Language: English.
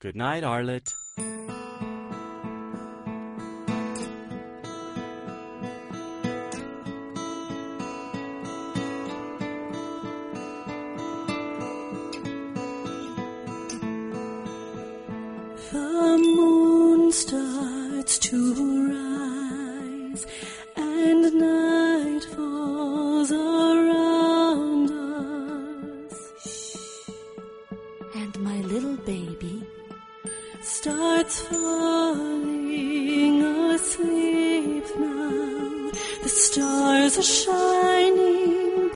Good night, Arlet. The moon starts to rise, and night falls around us. And my little baby starts falling asleep now. The stars are shining